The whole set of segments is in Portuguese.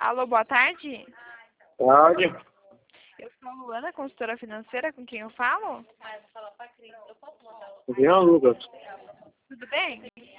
Alô, boa tarde. Tarde. Eu sou a Luana, consultora financeira, com quem eu falo? Jean Lucas. Tudo bem?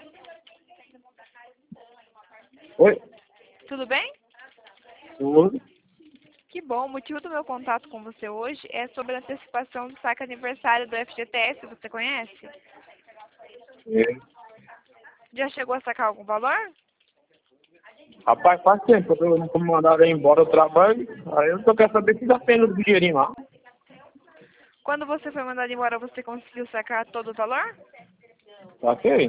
Oi? Tudo bem? Tudo? Que bom. O motivo do meu contato com você hoje é sobre a antecipação do saque aniversário do FGTS. Você conhece? É. Já chegou a sacar algum valor? Rapaz, faz tempo que eu não fui mandado embora do trabalho. Aí eu só quero saber se dá pena do dinheirinho lá. Quando você foi mandado embora, você conseguiu sacar todo o valor? Ok?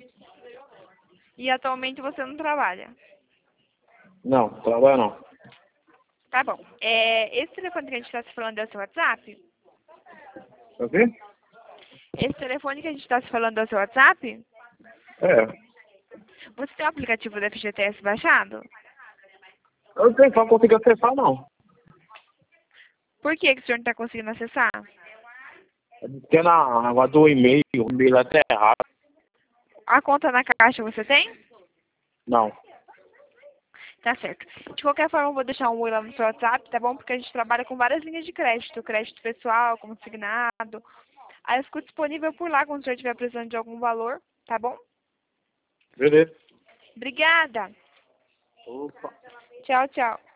E atualmente você não trabalha? Não, trabalho não. Tá bom. Esse telefone que a gente está se falando é o seu WhatsApp? Ok? Esse telefone que a gente está se falando é o seu WhatsApp? É. Você tem o aplicativo do FGTS baixado? Eu não sei só conseguir acessar não. Por que que o senhor não está conseguindo acessar? Porque na água do e-mail, o e-mail é até errado. A conta na Caixa você tem? Não. Tá certo. De qualquer forma, eu vou deixar um oi lá no seu WhatsApp, tá bom? Porque a gente trabalha com várias linhas de crédito. Crédito pessoal, consignado. Aí eu fico disponível por lá quando o senhor estiver precisando de algum valor, tá bom? Beleza. Obrigada. Opa. Tchau, tchau.